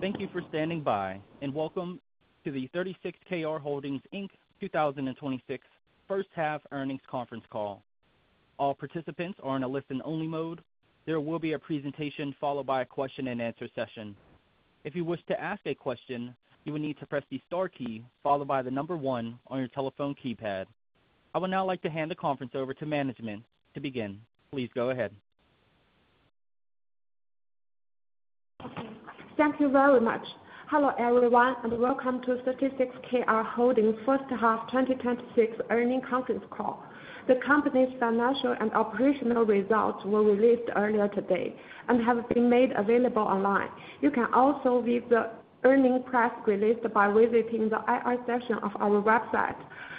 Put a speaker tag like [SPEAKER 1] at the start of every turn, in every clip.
[SPEAKER 1] Thank you for standing by, and welcome to the 36Kr Holdings Inc. 2026 first half earnings conference call. All participants are in a listen-only mode. There will be a presentation followed by a question-and-answer session. If you wish to ask a question, you will need to press the star key followed by the number 1 on your telephone keypad. I would now like to hand the conference over to management to begin. Please go ahead.
[SPEAKER 2] Thank you very much. Hello everyone, and welcome to 36Kr Holdings first half 2026 earnings conference call. The company's financial and operational results were released earlier today and have been made available online. You can also view the earnings press release by visiting the IR section of our website,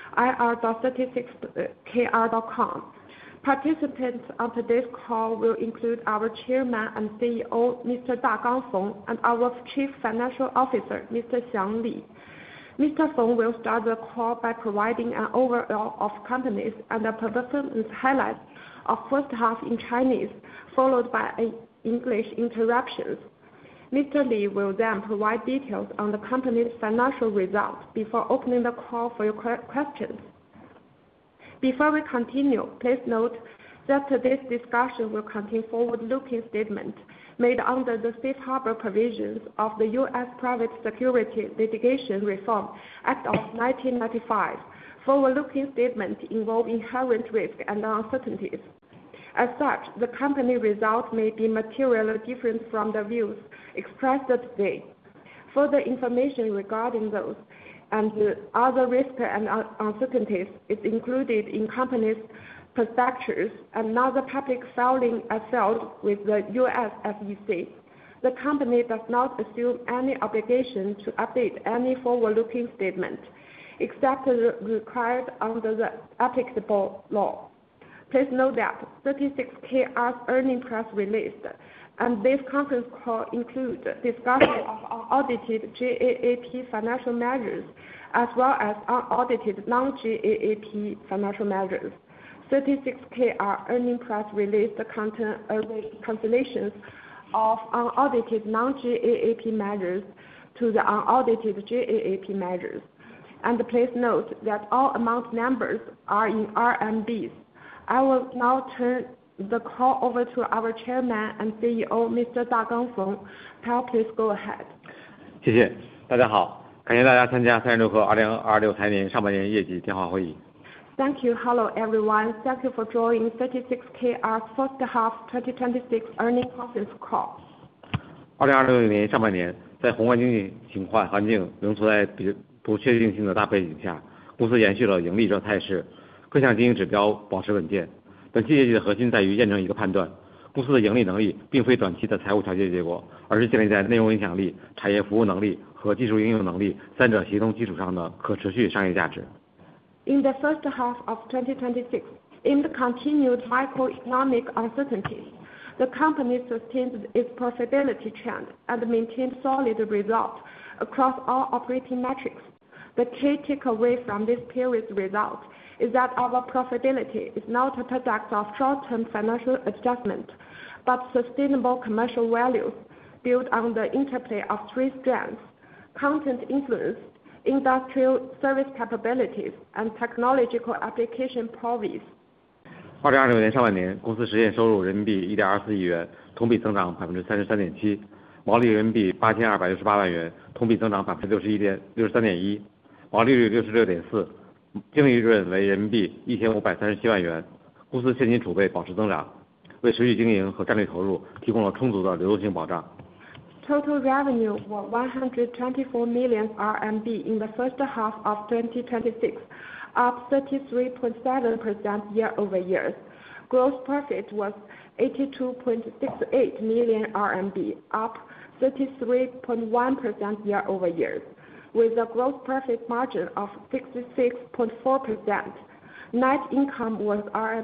[SPEAKER 2] ir.36kr.com. Participants on today's call will include our Chairman and CEO, Mr. Dagang Feng, and our Chief Financial Officer, Mr. Xiang Li. Mr. Feng will start the call by providing an overview of companies and the performance highlights of first half in Chinese, followed by English interruptions. Mr. Li will then provide details on the company's financial results before opening the call for your questions. Before we continue, please note that today's discussion will contain forward-looking statements made under the Safe Harbor provisions of the U.S. Private Securities Litigation Reform Act of 1995. Forward-looking statements involve inherent risks and uncertainties. As such, the company results may be materially different from the views expressed today. Further information regarding those and other risks and uncertainties is included in company's prospectus and other public filings as filed with the U.S. SEC. The company does not assume any obligation to update any forward-looking statement, except as required under the applicable law. Please note that 36Kr's earnings press release and this conference call include discussion of unaudited GAAP financial measures as well as unaudited non-GAAP financial measures. 36Kr earnings press release contain reconciliations of unaudited non-GAAP measures to the unaudited GAAP measures. And please note that all amount numbers are in RMBs. I will now turn the call over to our Chairman and CEO, Mr. Dagang Feng. Please go ahead.
[SPEAKER 3] 谢谢，大家好，感谢大家参加36氪2026财年上半年业绩电话会议。
[SPEAKER 2] Thank you. Hello everyone. Thank you for joining 36Kr's first half 2026 earnings conference call.
[SPEAKER 3] 2026年上半年，在宏观经济环境仍处在不确定性的大背景下，公司延续了盈利的态势，各项经营指标保持稳健。本期业绩的核心在于验证一个判断：公司的盈利能力并非短期的财务调节结果，而是建立在内容影响力、产业服务能力和技术应用能力三者协同基础上的可持续商业价值。
[SPEAKER 2] In the first half of 2026, amid continued macroeconomic uncertainties, the company sustained its profitability trend and maintained solid results across all operating metrics. The key takeaway from this period's results is that our profitability is not a product of short-term financial adjustment, but sustainable commercial values built on the interplay of three strengths: content influence, industrial service capabilities, and technological application prowess.
[SPEAKER 3] 2026年上半年，公司实现收入人民币 1.24 亿元，同比增长 33.7%， 毛利人民币 8,268 万元，同比增长 63.1%， 毛利率 66.4%， 净利润为人民币 1,537 万元。公司现金储备保持增长，为持续经营和战略投入提供了充足的流动性保障。
[SPEAKER 2] Total revenue were 124 million RMB in the first half of 2026, up 33.7% year-over-year. Gross profit was 82.68 million RMB, up 33.1% year-over-year, with a gross profit margin of 66.4%. Net income was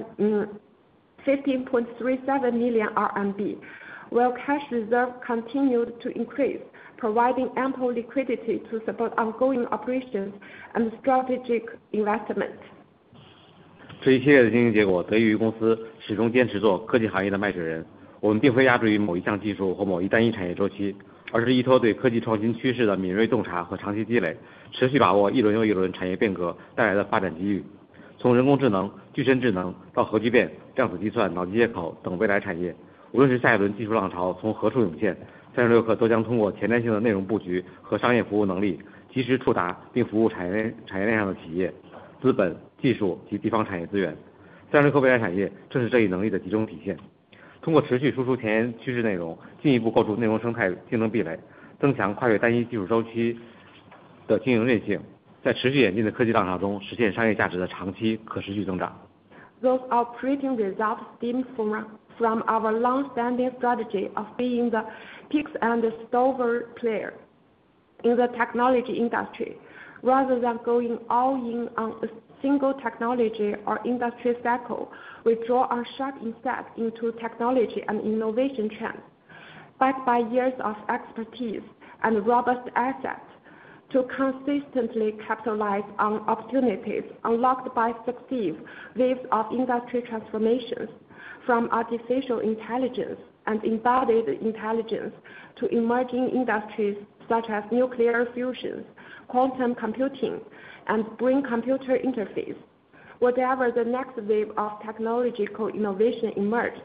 [SPEAKER 2] 15.37 million RMB, while cash reserve continued to increase, providing ample liquidity to support ongoing operations and strategic investment.
[SPEAKER 3] 这一系列的经营结果得益于公司始终坚持做科技行业的卖水人。我们并非压制于某一项技术或某一单一产业周期， 而是依托对科技创新趋势的敏锐洞察和长期积累，持续把握一轮又一轮产业变革带来的发展机遇。从人工智能、具身智能到核聚变、量子计算、脑机接口等未来产业，无论是下一轮技术浪潮从何处涌现，36氪都将通过前瞻性的内容布局和商业服务能力，及时触达并服务产业链上的企业、资本、技术及地方产业资源。36氪未来产业正是这一能力的集中体现。通过持续输出前沿趋势内容，进一步构筑内容生态竞争壁垒，增强跨越单一技术周期的经营韧性，在持续演进的科技浪潮中实现商业价值的长期可持续增长。
[SPEAKER 2] Those operating results stem from our long-standing strategy of being the picks and stalwart player in the technology industry, rather than going all in on a single technology or industry cycle. We draw on sharp insight into technology and innovation trends, backed by years of expertise and robust assets, to consistently capitalize on opportunities unlocked by successive waves of industry transformations, from artificial intelligence and embedded intelligence to emerging industries such as nuclear fusion, quantum computing, and brain-computer interface. Whatever the next wave of technological innovation emerges,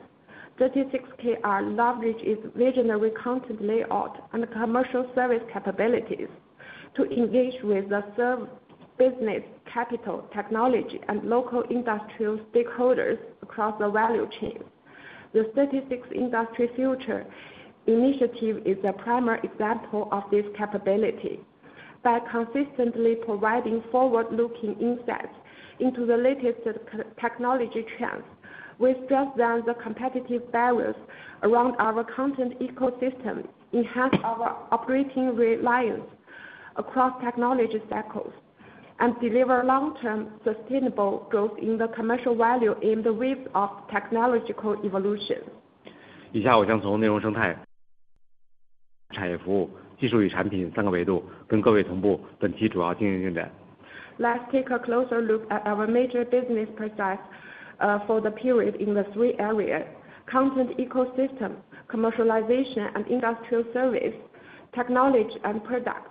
[SPEAKER 2] 36Kr leverages its visionary content layout and commercial service capabilities to engage with the business, capital, technology, and local industrial stakeholders across the value chain. The 36 Industry Future initiative is a primary example of this capability. By consistently providing forward-looking insights into the latest technology trends, we strengthen the competitive barriers around our content ecosystem, enhance our operating reliance across technology cycles, and deliver long-term sustainable growth in the commercial value in the waves of technological evolution.
[SPEAKER 3] 以下我将从内容生态、产业服务、技术与产品三个维度跟各位同步本期主要经营进展。
[SPEAKER 2] Let's take a closer look at our major business process for the period in the three areas: content ecosystem, commercialization and industrial service, technology and product.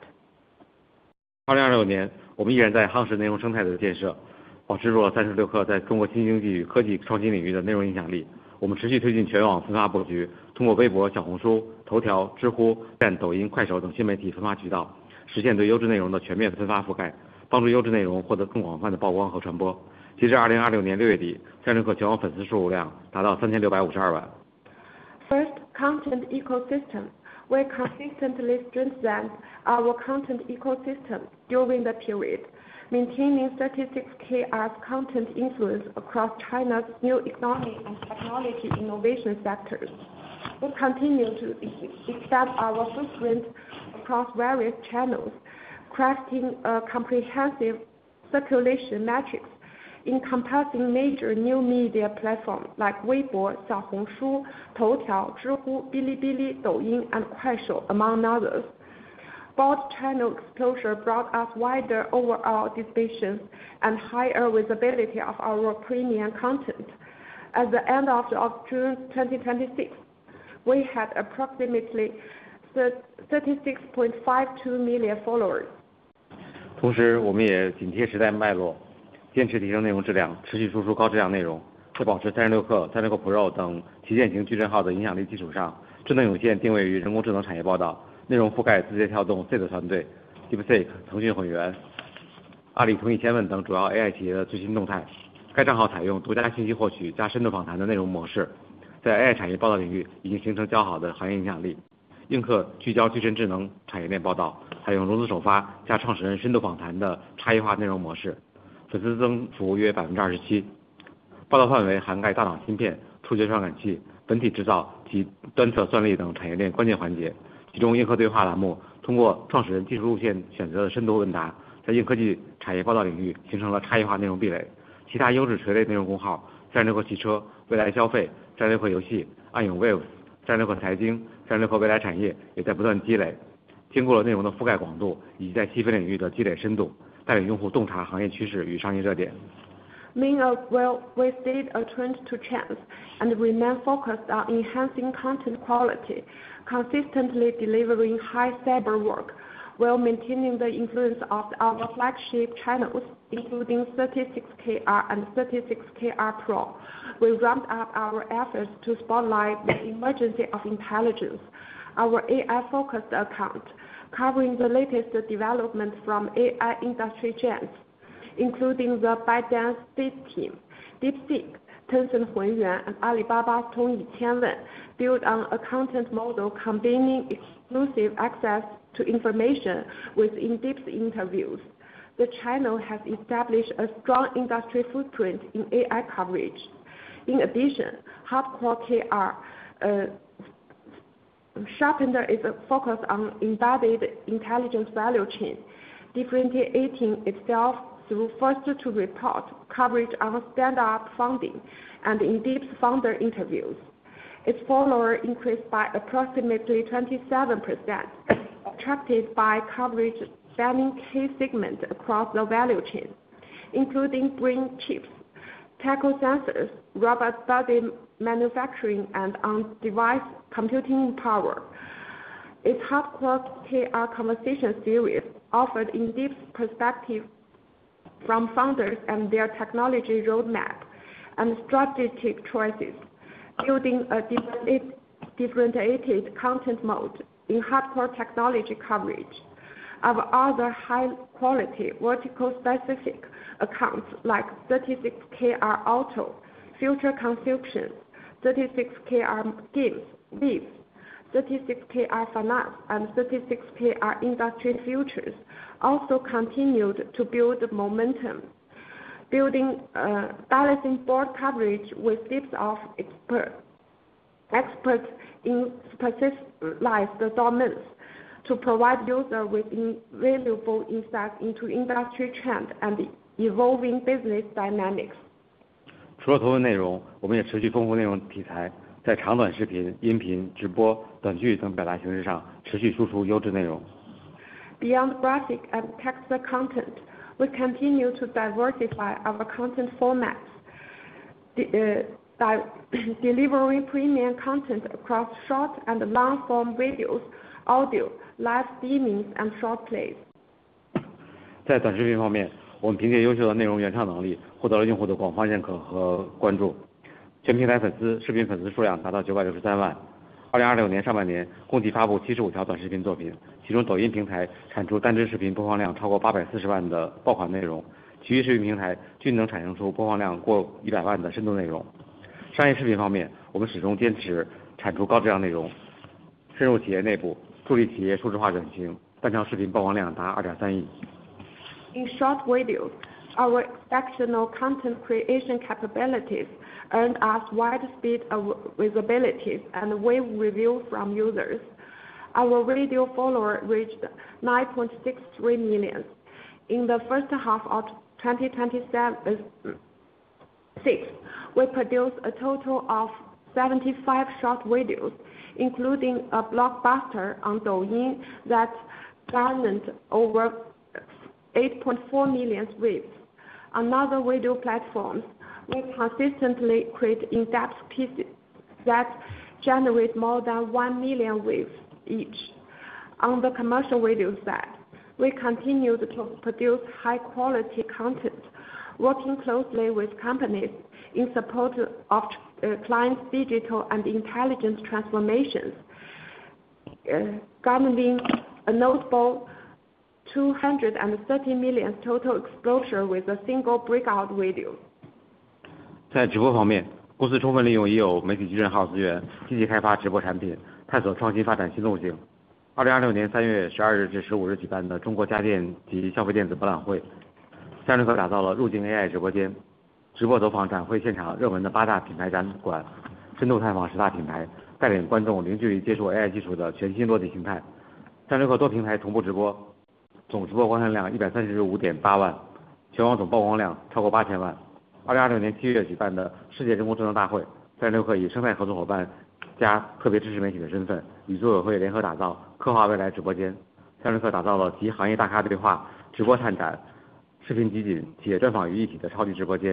[SPEAKER 3] 2026年，我们依然在夯实内容生态的建设，保持住了36氪在中国新经济与科技创新领域的内容影响力。我们持续推进全网分发布局，通过微博、小红书、头条、知乎、抖音、快手等新媒体分发渠道，实现对优质内容的全面分发覆盖，帮助优质内容获得更广泛的曝光和传播。截至2026年6月底，36氪全网粉丝数量达到3652万。
[SPEAKER 2] First, content ecosystem. We consistently strengthened our content ecosystem during the period, maintaining 36Kr's content influence across China's new economic and technology innovation sectors. We continue to expand our footprint across various channels, crafting a comprehensive circulation matrix encompassing major new media platforms like Weibo, Xiaohongshu, Toutiao, Zhihu, Bilibili, Douyin, and Kuaishou, among others. Broad channel exposure brought us wider overall distribution and higher visibility of our premium content. At the end of June 2026, we had approximately 36.52 million followers.
[SPEAKER 3] 同时，我们也紧贴时代脉络，坚持提升内容质量，持续输出高质量内容，在保持36氪、36氪 Pro 等旗舰型矩阵号的影响力基础上，智能有线定位于人工智能产业报道，内容覆盖字节跳动 C 的团队、DeepSeek、腾讯混元、阿里同义千问等主要 AI 企业的最新动态。该账号采用独家信息获取加深度访谈的内容模式，在 AI 产业报道领域已经形成较好的行业影响力。映客聚焦具身智能产业链报道，采用融资首发加创始人深度访谈的差异化内容模式，粉丝增幅约 27%。 报道范围涵盖大脑芯片、触觉传感器、本体制造及端侧算力等产业链关键环节。其中映客对话栏目通过创始人技术路线选择的深度问答，在硬科技产业报道领域形成了差异化内容壁垒。其他优质垂类内容公号36氪汽车、未来消费、36氪游戏、暗涌 Waves、36氪财经、36氪未来产业也在不断积累，兼顾了内容的覆盖广度以及在细分领域的积累深度，带领用户洞察行业趋势与商业热点。
[SPEAKER 2] Meanwhile, we stayed attuned to trends and remain focused on enhancing content quality, consistently delivering high cyber work, while maintaining the influence of our flagship channels, including 36Kr and 36Kr Pro. We ramped up our efforts to spotlight the emergence of intelligence, our AI-focused account, covering the latest developments from AI industry giants, including the ByteDance Team, DeepSeek, Tencent Hunyuan, and Alibaba's Tongyi Qianwen, built on a content model combining exclusive access to information with in-depth interviews. The channel has established a strong industry footprint in AI coverage. In addition, Hardcore KR sharpened its focus on embedded intelligence value chain, differentiating itself through first-to-report coverage on stand-up funding and in-depth founder interviews. Its followers increased by approximately 27%, attracted by coverage spanning key segments across the value chain, including brain chips, tackle sensors, robot body manufacturing, and on-device computing power. Its Hardcore KR Conversation series offered in-depth perspective from founders and their technology roadmap and strategic choices, building a differentiated content mode in hardcore technology coverage. Our other high-quality vertical-specific accounts like 36Kr Auto, Future Consumption, 36Kr Games, Viz, 36Kr Finance, and 36Kr Industry Futures also continued to build momentum, balancing broad coverage with depth of experts in specialized domains to provide users with invaluable insights into industry trends and evolving business dynamics.
[SPEAKER 3] 除了图文内容，我们也持续丰富内容题材，在长短视频、音频、直播、短剧等表达形式上持续输出优质内容。
[SPEAKER 2] Beyond graphic and text content, we continue to diversify our content formats, delivering premium content across short and long-form videos, audio, live streaming, and short plays.
[SPEAKER 3] 在短视频方面，我们凭借优秀的内容原创能力，获得了用户的广泛认可和关注。全平台视频粉丝数量达到963万。2026年上半年，共计发布75条短视频作品，其中抖音平台产出单支视频播放量超过840万的爆款内容，其余视频平台均能产生出播放量过100万的深度内容。商业视频方面，我们始终坚持产出高质量内容，深入企业内部，助力企业数字化转型，单条视频曝光量达2.3亿。
[SPEAKER 2] In short videos, our exceptional content creation capabilities earned us widespread visibility and wave reviews from users. Our video followers reached 9.63 million. In the first half of 2026, we produced a total of 75 short videos, including a blockbuster on Douyin that garnered over 8.4 million views. On other video platforms, we consistently create in-depth pieces that generate more than 1 million views each. On the commercial video side, we continue to produce high-quality content, working closely with companies in support of clients' digital and intelligence transformations, garnering a notable 230 million total exposure with a single breakout video.
[SPEAKER 3] 在直播方面，公司充分利用已有媒体矩阵号资源，积极开发直播产品，探索创新发展新路径。2026年3月12日至15日举办的中国家电及消费电子博览会，战略科打造了入境 AI 直播间，直播走访展会现场热门的8大品牌展馆，深度探访10大品牌，带领观众零距离接触 AI 技术的全新落地形态。战略科多平台同步直播，总直播观看量135.8万，全网总曝光量超过8000万。2026年7月举办的世界人工智能大会，战略科以生态合作伙伴加特别支持媒体的身份，与组委会联合打造科华未来直播间。战略科打造了集行业大咖对话、直播探展、视频集锦、企业专访于一体的超级直播间，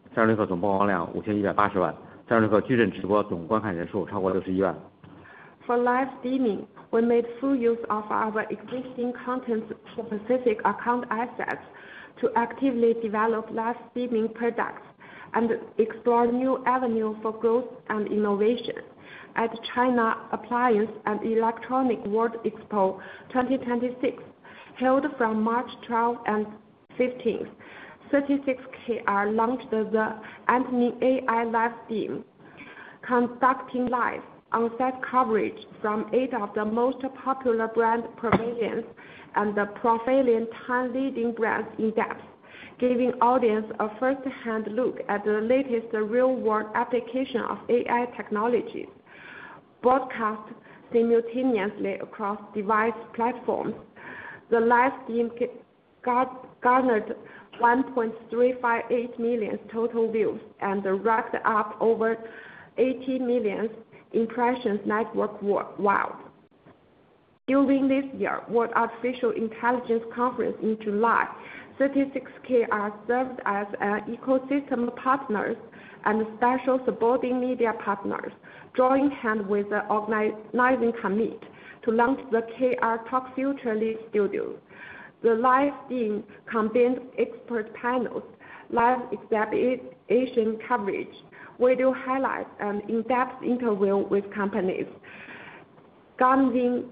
[SPEAKER 3] 36氪总曝光量5180万，36氪矩阵直播总观看人数超过61万。
[SPEAKER 2] For live streaming, we made full use of our existing content-specific account assets to actively develop live streaming products and explore new avenues for growth and innovation. At China Appliance and Electronic World Expo 2026, held from March 12 and 15th, 36Kr launched the Antony AI live stream, conducting live on-site coverage from 8 of the most popular brand pavilions and the profiling 10 leading brands in depth, giving audience a first-hand look at the latest real-world application of AI technologies. Broadcast simultaneously across device platforms, the live stream garnered 1.358 million total views and racked up over 80 million impressions network-wide. During this year World Artificial Intelligence Conference in July, 36Kr served as an ecosystem partners and special supporting media partners, joining hands with the organizing committee to launch the KR Talk Future Lead Studio. The live stream combined expert panels, live exhibition coverage, video highlights, and in-depth interview with companies, garnering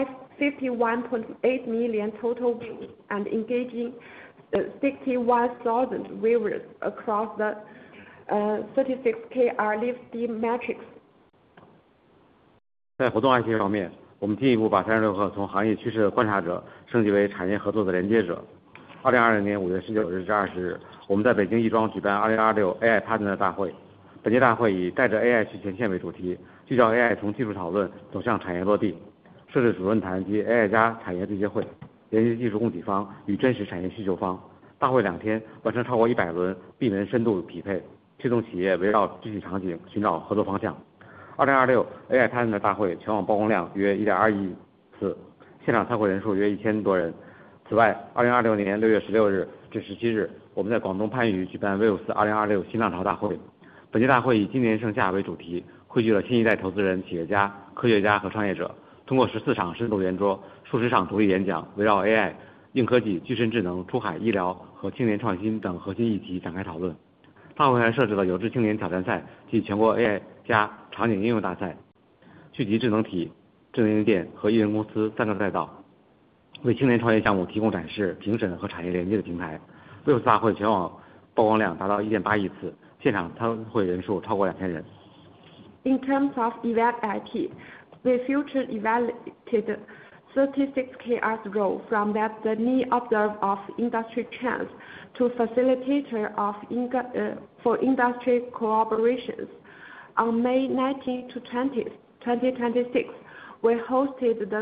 [SPEAKER 2] 51.8 million total views and engaging 61,000 viewers across the 36Kr live stream metrics.
[SPEAKER 3] 在活动爱奇方面，我们进一步把36氪从行业趋势的观察者升级为产业合作的连接者。2020年5月19日至20日，我们在北京亦庄举办2026 AI Partner 大会。本届大会以带着 AI 去前线为主题，聚焦 AI 从技术讨论走向产业落地，设置主论坛及 AI 加产业对接会，连接技术供给方与真实产业需求方。大会2天完成超过100轮闭门深度匹配，推动企业围绕具体场景寻找合作方向。2026 AI Partner 大会全网曝光量约 1.2 亿次，现场参会人数约1000多人。此外，2026年6月16日至17日，我们在广东番禺举办 Waves 2026新浪潮大会。本届大会以今年盛夏为主题，汇聚了新一代投资人、企业家、科学家和创业者，通过14场深度圆桌、数十场独立演讲，围绕 AI、硬科技、具身智能、出海、医疗和青年创新等核心议题展开讨论。大会还设置了有志青年挑战赛及全国 AI 加场景应用大赛，聚集智能体、智能硬件和艺人公司3个赛道，为青年创业项目提供展示、评审和产业连接的平台。Waves 大会全网曝光量达到 1.8 亿次，现场参会人数超过2000人。
[SPEAKER 2] In terms of event IT, we future evaluated 36Kr's role from that the need observe of industry trends to facilitator of for industry collaborations. On May 19 to 20th, 2026, we hosted the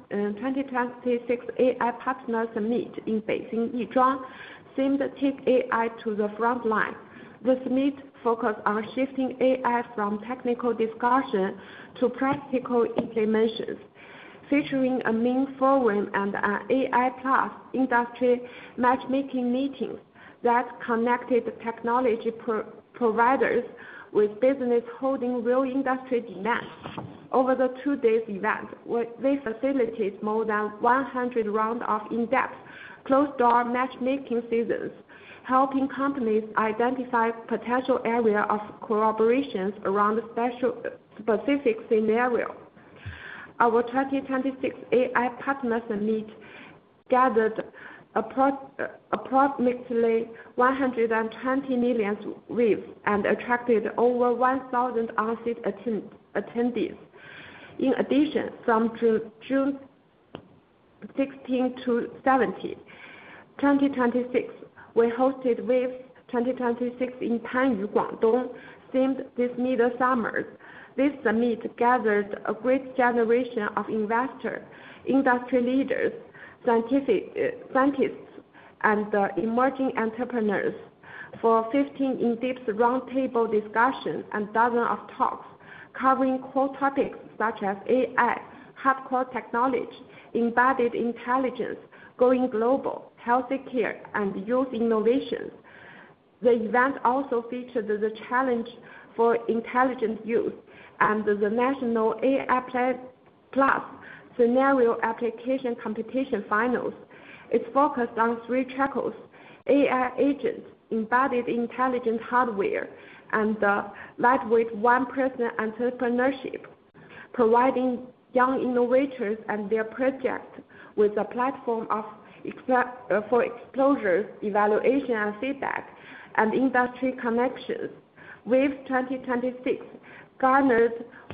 [SPEAKER 2] 2026 AI Partner Summit in Beijing Yizhuang, themed Take AI to the Front Line. The summit focused on shifting AI from technical discussion to practical implementations, featuring a main forum and an AI plus industry matchmaking meetings that connected technology providers with business holding real industry demand. Over the 2 days event, we facilitated more than 100 rounds of in-depth closed-door matchmaking sessions, helping companies identify potential areas of collaborations around specific scenarios. Our 2026 AI Partner Summit gathered approximately 120 million views and attracted over 1,000 on-site attendees. In addition, from June 16 to 17, 2026, we hosted Waves 2026 in Panyu, Guangdong, themed this midsummer. This summit gathered a great generation of investors, industry leaders, scientists, and emerging entrepreneurs for 15 in-depth roundtable discussions and dozens of talks covering core topics such as AI, hardcore technology, embedded intelligence, going global, healthy care, and youth innovations. The event also featured the Challenge for Intelligent Youth and the National AI Plus Scenario Application Competition Finals. It's focused on 3 tracks: AI agents, embedded intelligent hardware, and lightweight one-person entrepreneurship, providing young innovators and their projects with a platform for exposure, evaluation and feedback, and industry connections. WAVE 2026 garnered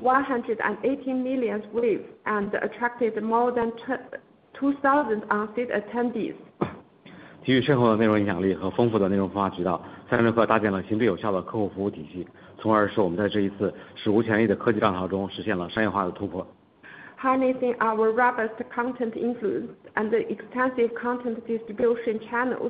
[SPEAKER 2] 180 million views and attracted more than 2,000 on-site attendees.
[SPEAKER 3] 基于深厚的内容影响力和丰富的内容孵化渠道，36氪搭建了行之有效的客户服务体系，从而使我们在这一次史无前例的科技浪潮中实现了商业化的突破。
[SPEAKER 2] Harnessing our robust content influence and the extensive content distribution channels,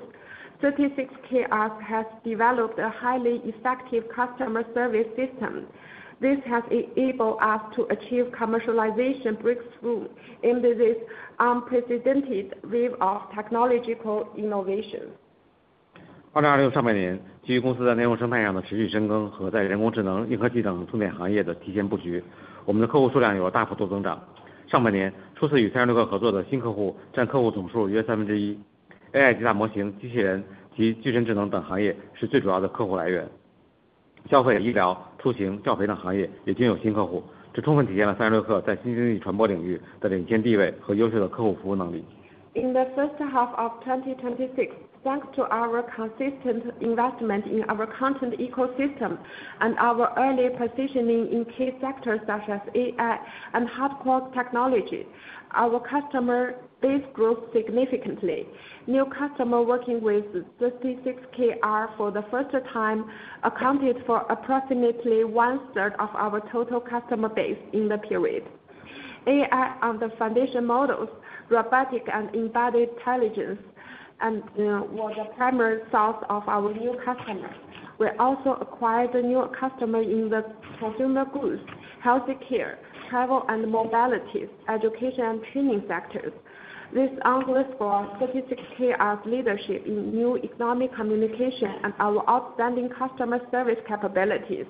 [SPEAKER 2] 36Kr has developed a highly effective customer service system. This has enabled us to achieve commercialization breakthrough in this unprecedented wave of technological innovation.
[SPEAKER 3] 2026上半年，基于公司在内容生态上的持续深耕和在人工智能、硬科技等重点行业的提前布局，我们的客户数量有了大幅度增长。上半年，初次与36氪合作的新客户占客户总数约1/3。AI 极大模型、机器人及具身智能等行业是最主要的客户来源。消费、医疗、出行、教培等行业也均有新客户，这充分体现了36氪在新经济传播领域的领先地位和优秀的客户服务能力。
[SPEAKER 2] In the first half of 2026, thanks to our consistent investment in our content ecosystem and our early positioning in key sectors such as AI and hardcore technology, our customer base grew significantly. New customers working with 36Kr for the first time accounted for approximately 1/3 of our total customer base in the period. AI on the foundation models, robotic and embedded intelligence, and was the primary source of our new customers. We also acquired new customers in the consumer goods, healthcare, travel and mobility, education and training sectors. This underscores 36Kr's leadership in new economic communication and our outstanding customer service capabilities.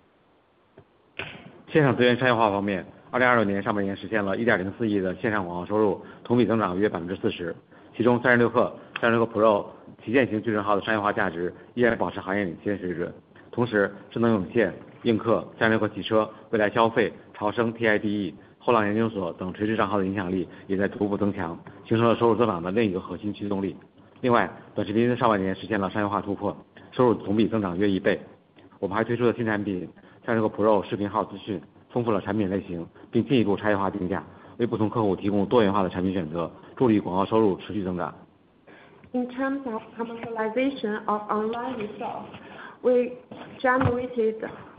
[SPEAKER 3] 线上资源商业化方面，2026年上半年实现了 1.04 亿的线上广告收入，同比增长约 40%。其中36氪 Pro 旗舰型矩阵号的商业化价值依然保持行业领先水准。同时，智能涌现、映客、36氪汽车、未来消费、潮生 TIDE、后浪研究所等垂直账号的影响力也在逐步增强，形成了收入增长的另一个核心驱动力。另外，短视频上半年实现了商业化突破，收入同比增长约1倍。我们还推出了新产品36氪 Pro 视频号资讯，丰富了产品类型，并进一步差异化定价，为不同客户提供多元化的产品选择，助力广告收入持续增长。
[SPEAKER 2] In terms of commercialization of online results, we generated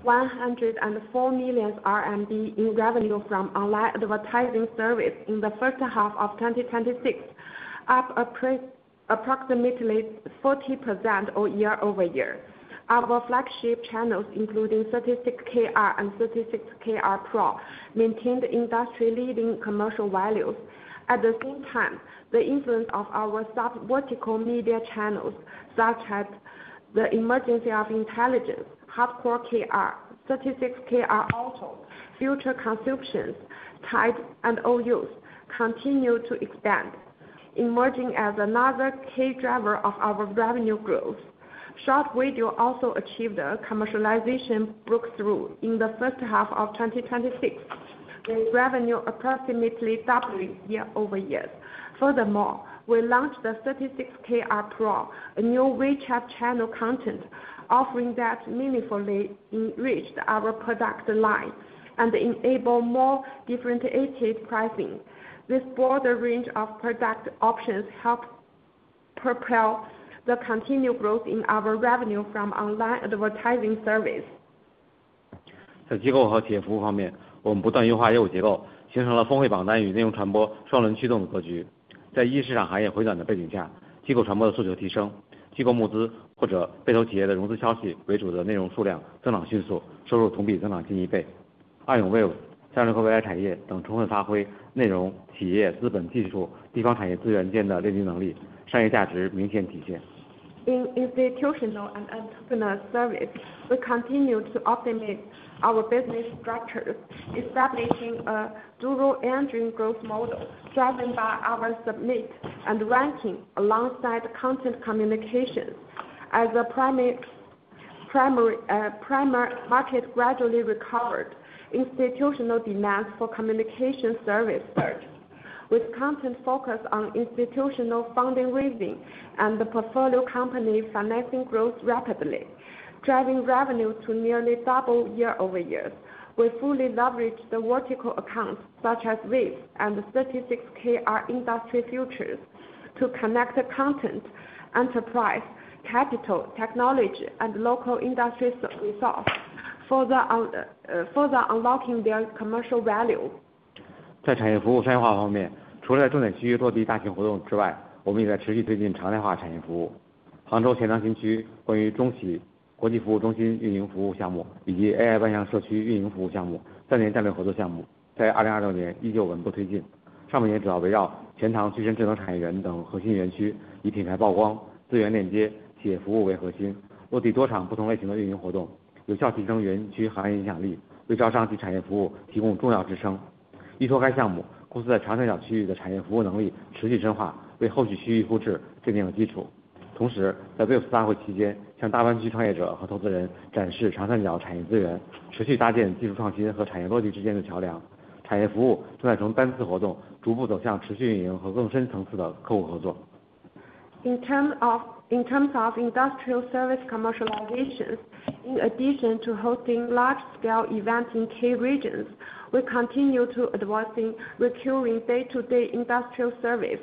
[SPEAKER 2] 104 million RMB in revenue from online advertising service in the first half of 2026, up approximately 40% year-over-year. Our flagship channels, including 36Kr and 36Kr Pro, maintained industry-leading commercial values. At the same time, the influence of our sub-vertical media channels, such as the emergence of intelligence, hardcore KR, 36Kr Auto, future consumptions, Tide and OUs, continue to expand, emerging as another key driver of our revenue growth. Short video also achieved a commercialization breakthrough in the first half of 2026, with revenue approximately doubling year-over-year. Furthermore, we launched the 36Kr Pro, a new WeChat channel content offering that meaningfully enriched our product line and enable more differentiated pricing. This broader range of product options help propel the continued growth in our revenue from online advertising service.
[SPEAKER 3] 在机构和企业服务方面，我们不断优化业务结构，形成了峰会榜单与内容传播双轮驱动的格局。在一市场行业回暖的背景下，机构传播的诉求提升，机构募资或者被投企业的融资消息为主的内容数量增长迅速，收入同比增长近1倍。暗涌 Wave、36氪未来产业等充分发挥内容、企业、资本、技术、地方产业资源间的链接能力，商业价值明显体现。
[SPEAKER 2] In institutional and entrepreneur service, we continue to optimize our business structures, establishing a dual-engine growth model driven by our submit and ranking alongside content communications. As the primary market gradually recovered, institutional demand for communication service surged, with content focus on institutional funding raising and the portfolio company financing growth rapidly, driving revenue to nearly double year-over-year. We fully leveraged the vertical accounts such as Wave and 36Kr industry futures to connect content, enterprise, capital, technology, and local industry resource, further unlocking their commercial value.
[SPEAKER 3] 在产业服务商业化方面，除了在重点区域落地大型活动之外，我们也在持续推进常态化产业服务。杭州钱塘新区关于中企国际服务中心运营服务项目以及 AI 万象社区运营服务项目3年战略合作项目，在2026年依旧稳步推进。上半年主要围绕钱塘具身智能产业园等核心园区，以品牌曝光、资源链接、企业服务为核心，落地多场不同类型的运营活动，有效提升园区行业影响力，为招商及产业服务提供重要支撑。依托该项目，公司在长三角区域的产业服务能力持续深化，为后续区域复制奠定了基础。同时，在 Wave 大会期间，向大湾区创业者和投资人展示长三角产业资源，持续搭建技术创新和产业落地之间的桥梁。产业服务正在从单次活动逐步走向持续运营和更深层次的客户合作。
[SPEAKER 2] In terms of industrial service commercializations, in addition to hosting large-scale events in key regions, we continue to advancing recurring day-to-day industrial service.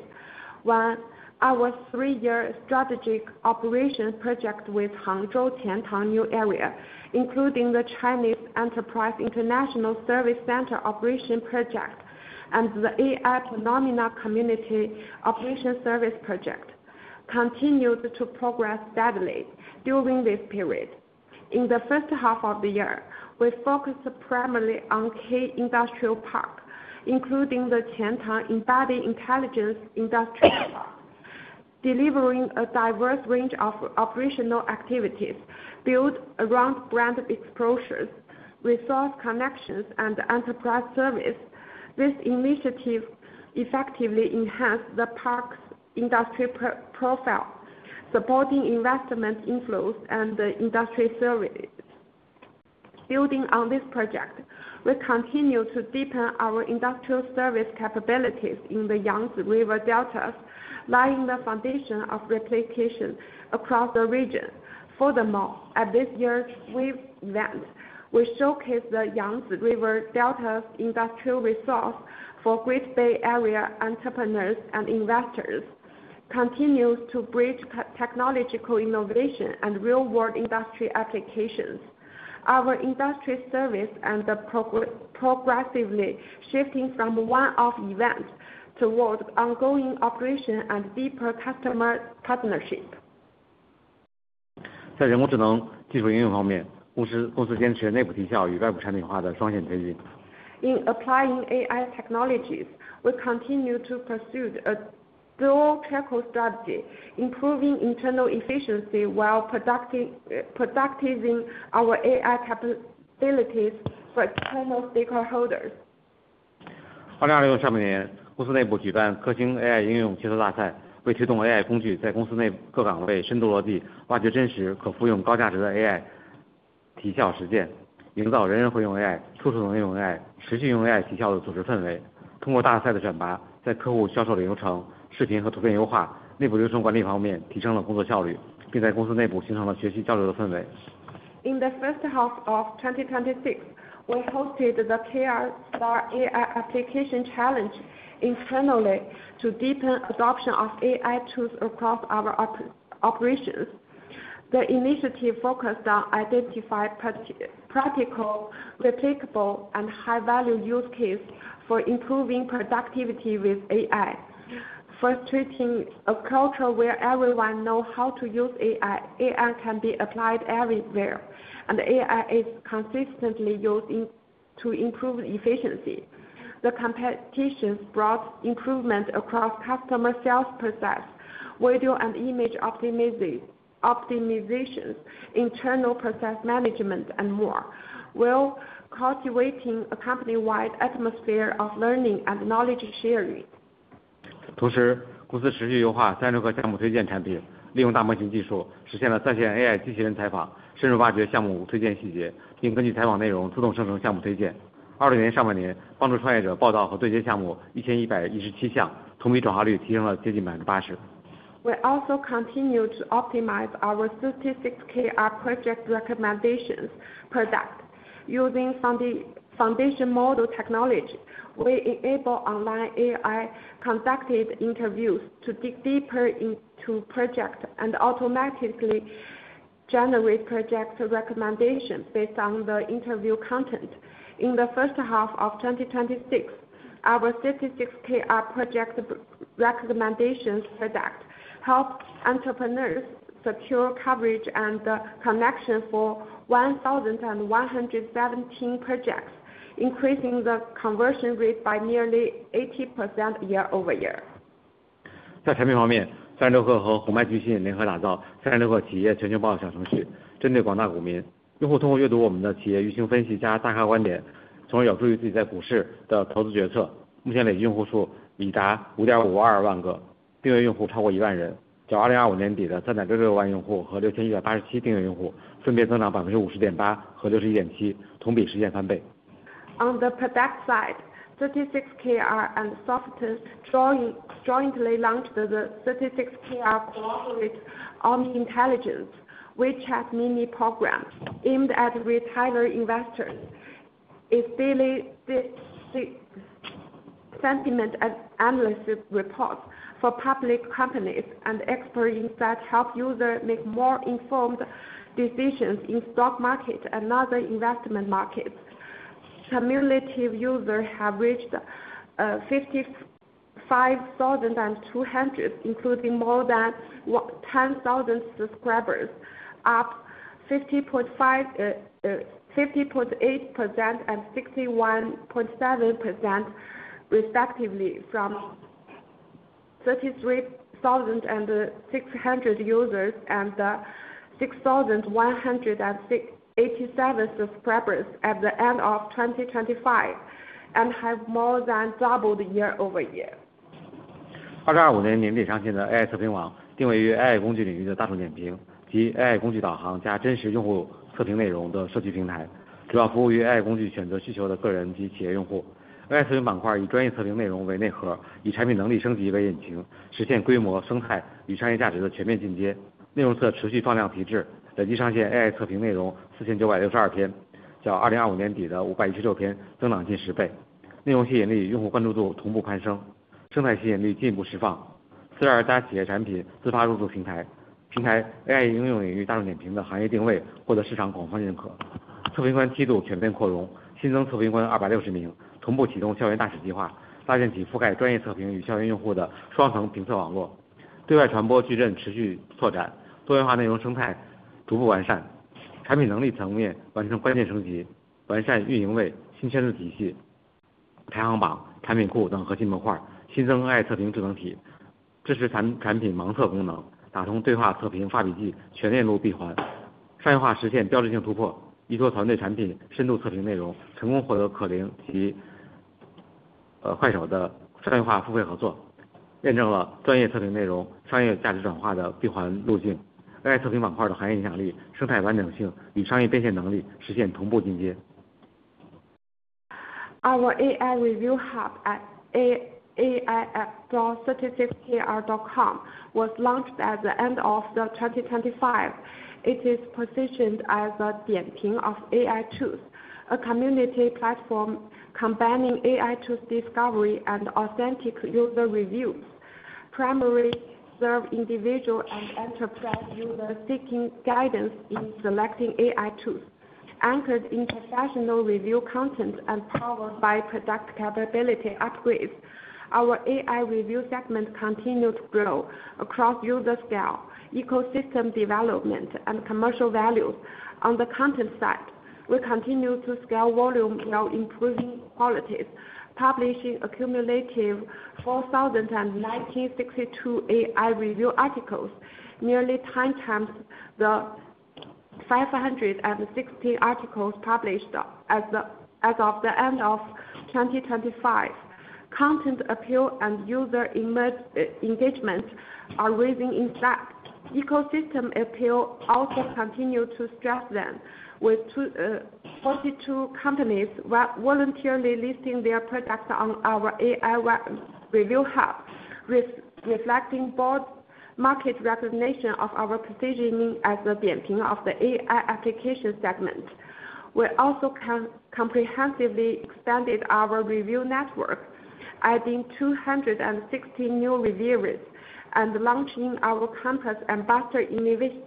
[SPEAKER 2] Our 3-year strategic operation project with Hangzhou Qiantang New Area, including the Chinese Enterprise International Service Center Operation Project and the AI Phenomena Community Operation Service Project, continued to progress steadily during this period. In the first half of the year, we focused primarily on key industrial parks, including the Qiantang Embedded Intelligence Industrial Park, delivering a diverse range of operational activities built around brand exposures, resource connections, and enterprise service. This initiative effectively enhanced the park's industry profile, supporting investment inflows and industry services. Building on this project, we continue to deepen our industrial service capabilities in the Yangtze River deltas, laying the foundation of replication across the region. Furthermore, at this year's Wave event, we showcased the Yangtze River delta's industrial resource for Great Bay Area entrepreneurs and investors, continues to bridge technological innovation and real-world industry applications. Our industry service and progressively shifting from one-off events towards ongoing operation and deeper customer partnership.
[SPEAKER 3] 在人工智能技术应用方面，公司坚持内部提效与外部产品化的双线推进。
[SPEAKER 2] In applying AI technologies, we continue to pursue a dual-track strategy, improving internal efficiency while productizing our AI capabilities for external stakeholders.
[SPEAKER 3] 2026年上半年，公司内部举办科兴 AI 应用切磋大赛，为推动 AI 工具在公司内各岗位深度落地，挖掘真实可复用高价值的 AI 提效实践，营造人人会用 AI、处处能用 AI、持续用 AI 提效的组织氛围。通过大赛的选拔，在客户销售流程、视频和图片优化、内部流程管理方面提升了工作效率，并在公司内部形成了学习交流的氛围。
[SPEAKER 2] In the first half of 2026, we hosted the KR Star AI Application Challenge internally to deepen adoption of AI tools across our operations. The initiative focused on identifying practical, replicable, and high-value use cases for improving productivity with AI. Fostering a culture where everyone knows how to use AI. AI can be applied everywhere, and AI is consistently used to improve efficiency. The competitions brought improvement across customer sales process, video and image optimizations, internal process management, and more, while cultivating a company-wide atmosphere of learning and knowledge sharing.
[SPEAKER 3] 同时，公司持续优化36个项目推荐产品，利用大模型技术实现了在线 AI 机器人采访，深入挖掘项目推荐细节，并根据采访内容自动生成项目推荐。2020年上半年，帮助创业者报道和对接项目1117项，同比转化率提升了接近80%。
[SPEAKER 2] We also continue to optimize our 36KR project recommendations product. Using foundation model technology, we enable online AI conducted interviews to dig deeper into project and automatically generate project recommendations based on the interview content. In the first half of 2026, our 36KR project recommendations product helped entrepreneurs secure coverage and connection for 1,117 projects, increasing the conversion rate by nearly 80% year-over-year.
[SPEAKER 3] 在产品方面，36氪和红麦巨信联合打造36氪企业全球报小程序，针对广大股民，用户通过阅读我们的企业预期分析加大咖观点，从而有助于自己在股市的投资决策。目前累计用户数已达 5.52 万个，订阅用户超过1万人，较2025年底的 3.66 万用户和6187订阅用户分别增长 50.8% 和 61.7%， 同比实现翻倍。
[SPEAKER 2] On the product side, 36KR and Softn jointly launched the 36KR Corporate Omni Intelligence WeChat mini program aimed at retailer investors. Its daily sentiment analysis reports for public companies and expert insights help users make more informed decisions in stock market and other investment markets. Cumulative users have reached 55,200, including more than 10,000 subscribers, up 50.8% and 61.7% respectively from 33,600 users and 6,187 subscribers at the end of 2025, and have more than doubled year-over-year.
[SPEAKER 3] 2025年年底上线的 AI 测评网定位于 AI 工具领域的大众点评及 AI 工具导航加真实用户测评内容的社区平台，主要服务于 AI 工具选择需求的个人及企业用户。AI 测评板块以专业测评内容为内核，以产品能力升级为引擎，实现规模、生态与商业价值的全面进阶。内容侧持续放量提质，累计上线 AI 测评内容4962篇，较2025年底的516篇增长近10倍。内容吸引力、用户关注度同步攀升，生态吸引力进一步释放。42家企业产品自发入驻平台AI 应用领域大众点评的行业定位获得市场广泛认可。测评官梯度全面扩容，新增测评官260名，同步启动校园大使计划，搭建起覆盖专业测评与校园用户的双层评测网络。对外传播矩阵持续拓展，多元化内容生态逐步完善，产品能力层面完成关键升级，完善运营位、新圈子体系、排行榜、产品库等核心模块，新增 AI 测评智能体，支持产品盲测功能，打通对话测评发笔记全链路闭环，商业化实现标志性突破，依托团队产品深度测评内容，成功获得可伶及快手的商业化付费合作，验证了专业测评内容商业价值转化的闭环路径。AI 测评板块的行业影响力、生态完整性与商业变现能力实现同步进阶。
[SPEAKER 2] Our AI review hub at AIF.36kr.com was launched at the end of 2025. It is positioned as a 点评 of AI tools, a community platform combining AI tools discovery and authentic user reviews. Primarily serve individual and enterprise users seeking guidance in selecting AI tools, anchored in professional review content and powered by product capability upgrades. Our AI review segment continued to grow across user scale, ecosystem development, and commercial values. On the content side, we continue to scale volume while improving qualities, publishing a cumulative 4,962 AI review articles, nearly 10 times the 560 articles published as of the end of 2025. Content appeal and user engagement are rising in fact. Ecosystem appeal also continue to strengthen, with 42 companies voluntarily listing their products on our AI review hub, reflecting broad market recognition of our positioning as the Dianping of the AI application segment. We also comprehensively expanded our review network, adding 260 new reviewers and launching our campus ambassador initiative,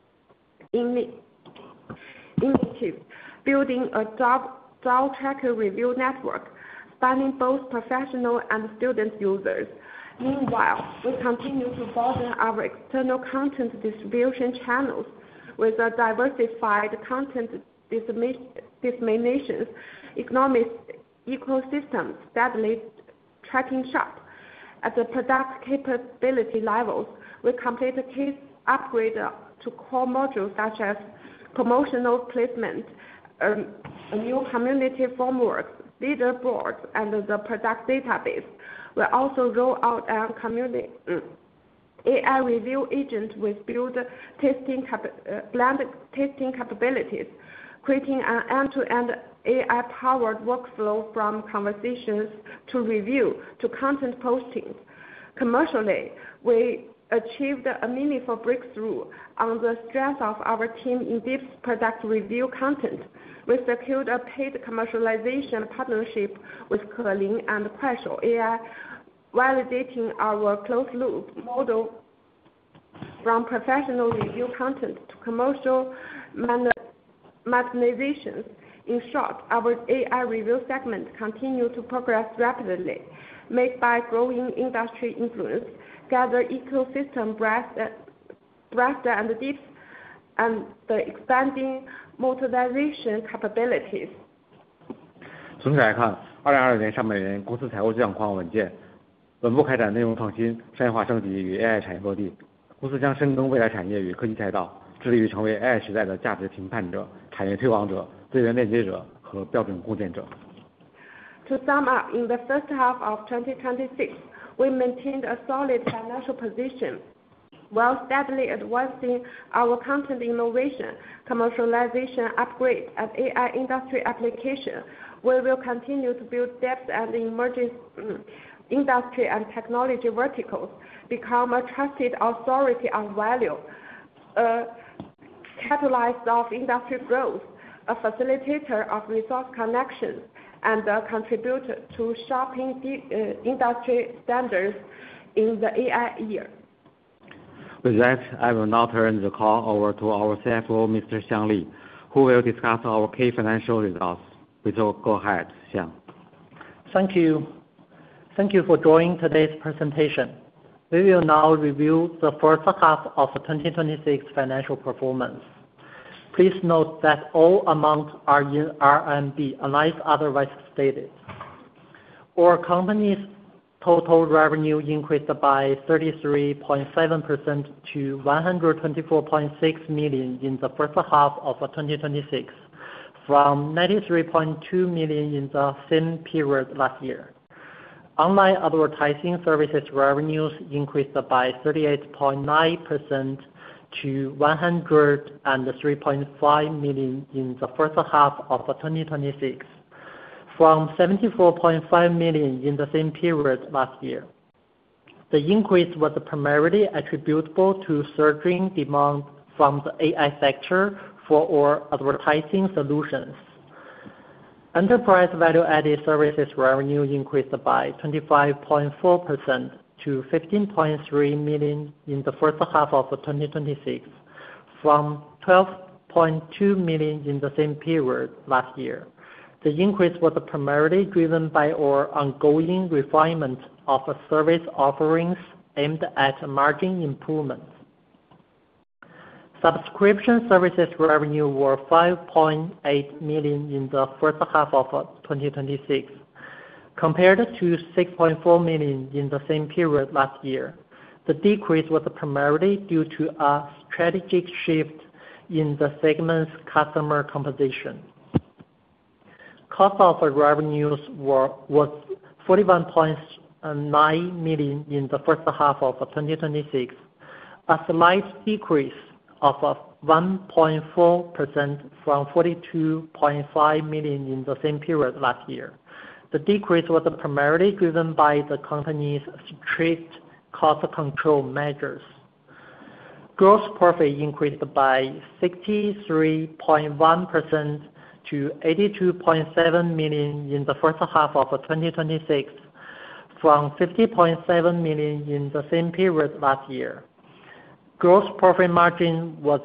[SPEAKER 2] building a dual tracker review network spanning both professional and student users. Meanwhile, we continue to broaden our external content distribution channels with a diversified content dissemination economic ecosystem steadily tracking sharp. At the product capability levels, we completed case upgrade to core modules such as promotional placement, a new community framework, leaderboards, and the product database. We also roll out a community AI review agent with blended testing capabilities, creating an end-to-end AI-powered workflow from conversations to review to content posting. Commercially, we achieved a meaningful breakthrough on the strength of our team in deep product review content. We secured a paid commercialization partnership with Kelin and Kuaishou AI, validating our closed-loop model from professional review content to commercial monetizations. In short, our AI review segment continues to progress rapidly, made by growing industry influence, gather ecosystem breadth and depth, and the expanding monetization capabilities.
[SPEAKER 3] 总体来看，2022年上半年公司财务状况稳健，稳步开展内容创新、商业化升级与 AI 产业落地。公司将深耕未来产业与科技赛道，致力于成为 AI 时代的价值评判者、产业推广者、资源链接者和标准共建者。
[SPEAKER 2] To sum up, in the first half of 2026, we maintained a solid financial position while steadily advancing our content innovation, commercialization upgrade, and AI industry application. We will continue to build depth and emerging industry and technology verticals, become a trusted authority on value, a catalyst of industry growth, a facilitator of resource connections, and a contributor to shaping industry standards in the AI era.
[SPEAKER 3] With that, I will now turn the call over to our CFO, Mr. Xiang Li, who will discuss our key financial results. Please go ahead, Xiang.
[SPEAKER 4] Thank you. Thank you for joining today's presentation. We will now review the first half of 2026 financial performance. Please note that all amounts are in RMB unless otherwise stated. Our company's total revenue increased by 33.7% to 124.6 million in the first half of 2026, from 93.2 million in the same period last year. Online advertising services revenues increased by 38.9% to 103.5 million in the first half of 2026, from 74.5 million in the same period last year. The increase was primarily attributable to surging demand from the AI sector for our advertising solutions. Enterprise value-added services revenue increased by 25.4% to 15.3 million in the first half of 2026, from 12.2 million in the same period last year. The increase was primarily driven by our ongoing refinement of service offerings aimed at margin improvement. Subscription services revenue were 5.8 million in the first half of 2026, compared to 6.4 million in the same period last year. The decrease was primarily due to a strategic shift in the segment's customer composition. Cost of revenues was $41.9 million in the first half of 2026, a slight decrease of 1.4% from $42.5 million in the same period last year. The decrease was primarily driven by the company's strict cost control measures. Gross profit increased by 63.1% to $82.7 million in the first half of 2026, from $50.7 million in the same period last year. Gross profit margin was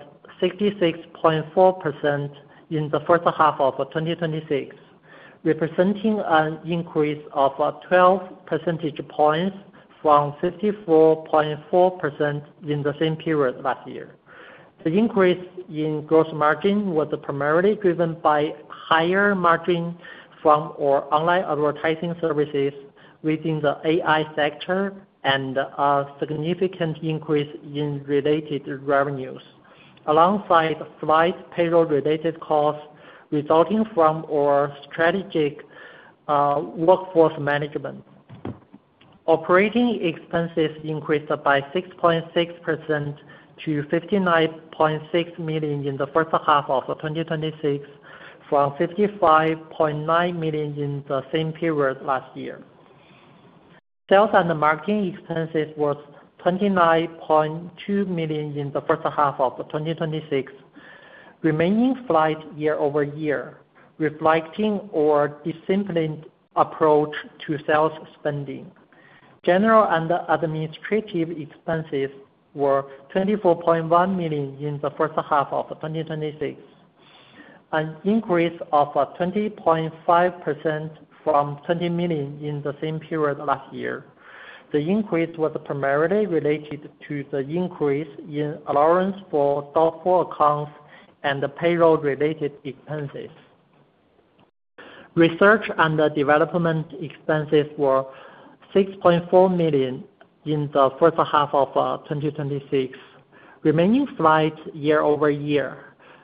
[SPEAKER 4] 66.4% in the first half of 2026, representing an increase of 12 percentage points from 54.4% in the same period last year. The increase in gross margin was primarily driven by higher margin from our online advertising services within the AI sector and a significant increase in related revenues, alongside slight payroll-related costs resulting from our strategic workforce management. Operating expenses increased by 6.6% to $59.6 million in the first half of 2026, from $55.9 million in the same period last year. Sales and marketing expenses was $29.2 million in the first half of 2026, remaining flat year-over-year, reflecting our disciplined approach to sales spending. General and administrative expenses were $24.1 million in the first half of 2026, an increase of 20.5% from $20 million in the same period last year. The increase was primarily related to the increase in allowance for doubtful accounts and the payroll-related expenses. Research and development expenses were $6.4 million in the first half of 2026, remaining flat year-over-year,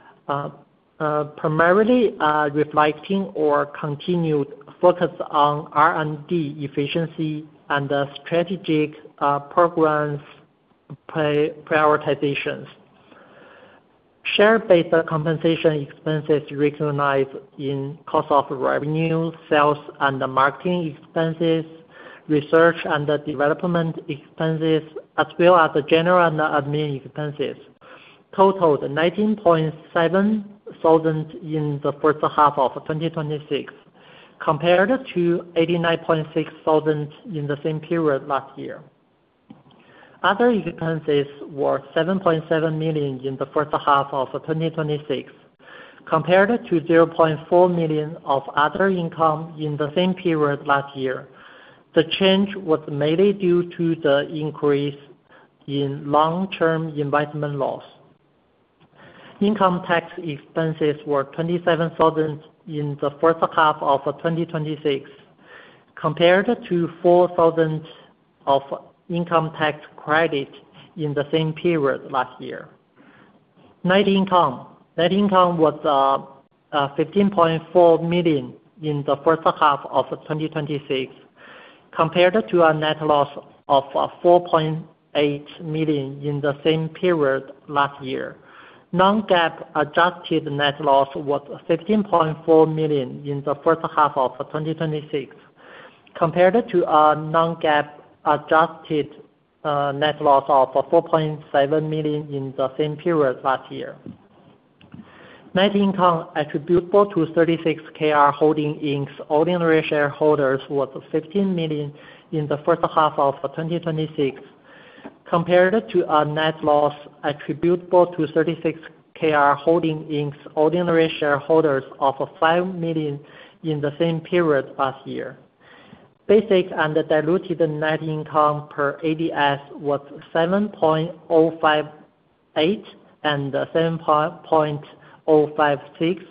[SPEAKER 4] primarily reflecting our continued focus on R&D efficiency and strategic programs prioritizations. Share-based compensation expenses recognized in cost of revenue, sales and marketing expenses, research and development expenses, as well as the general and admin expenses, totaled $19.7 thousand in the first half of 2026, compared to $89.6 thousand in the same period last year. Other expenses were $7.7 million in the first half of 2026, compared to $0.4 million of other income in the same period last year. The change was mainly due to the increase in long-term investment loss. Income tax expenses were $27,000 in the first half of 2026, compared to $4,000 of income tax credit in the same period last year. Net income was $15.4 million in the first half of 2026, compared to a net loss of $4.8 million in the same period last year. Non-GAAP adjusted net loss was $15.4 million in the first half of 2026, compared to a non-GAAP adjusted net loss of $4.7 million in the same period last year. Net income attributable to 36Kr Holdings Inc.'s ordinary shareholders was $15 million in the first half of 2026, compared to a net loss attributable to 36Kr Holdings Inc.'s ordinary shareholders of $5 million in the same period last year. Basic and diluted net income per ADS was 7.058 and 7.056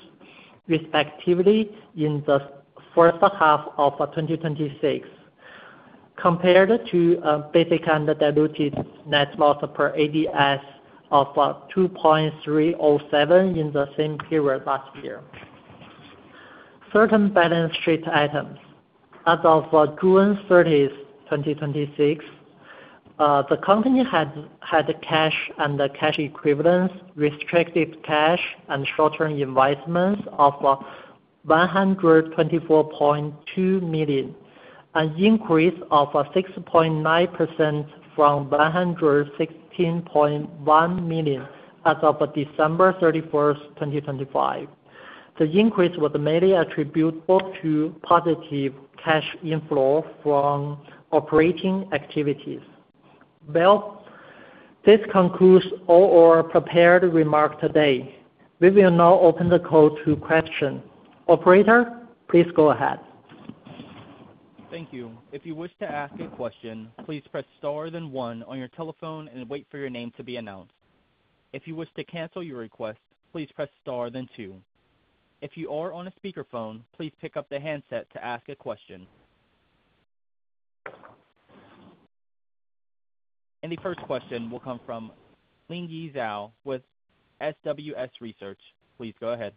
[SPEAKER 4] respectively in the first half of 2026, compared to basic and diluted net loss per ADS of 2.307 in the same period last year. Certain balance sheet items. As of June 30, 2026, the company had cash and cash equivalents, restricted cash, and short-term investments of 124.2 million, an increase of 6.9% from 116.1 million as of December 31, 2025. The increase was mainly attributable to positive cash inflow from operating activities. Well, this concludes all our prepared remarks today. We will now open the call to questions. Operator, please go ahead.
[SPEAKER 1] Thank you. If you wish to ask a question, please press star then one on your telephone and wait for your name to be announced. If you wish to cancel your request, please press star then two. If you are on a speakerphone, please pick up the handset to ask a question. And the first question will come from Lingyi Zhao with SWS Research. Please go ahead.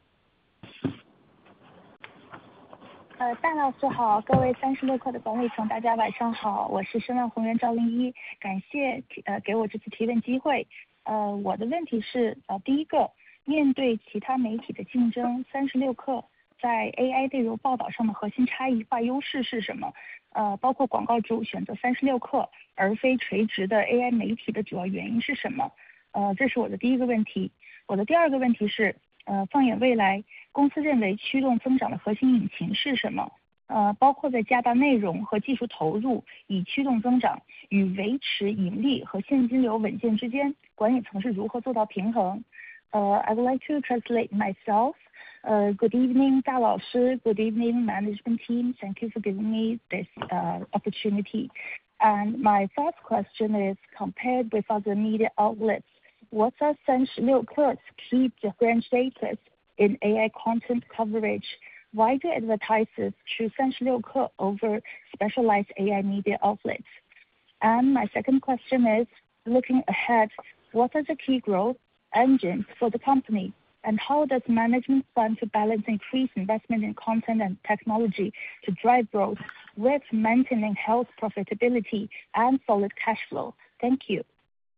[SPEAKER 5] 大老师好，各位36氪的管理层，大家晚上好，我是申万宏源赵令一，感谢给我这次提问机会。我的问题是，第一个，面对其他媒体的竞争，36氪在 AI 内容报道上的核心差异化优势是什么？包括广告主选择36氪而非垂直的 AI 媒体的主要原因是什么？这是我的第一个问题。我的第二个问题是，放眼未来，公司认为驱动增长的核心引擎是什么？包括在加大内容和技术投入以驱动增长与维持盈利和现金流稳健之间，管理层是如何做到平衡？I would like to translate myself. Good evening, 大老师. Good evening, management team. Thank you for giving me this opportunity. And my first question is, compared with other media outlets, what are 36 氪's key differentiators in AI content coverage? Why do advertisers choose 36 氪over specialized AI media outlets? And my second question is, looking ahead, what are the key growth engines for the company, and how does management plan to balance increased investment in content and technology to drive growth with maintaining health, profitability, and solid cash flow? Thank you.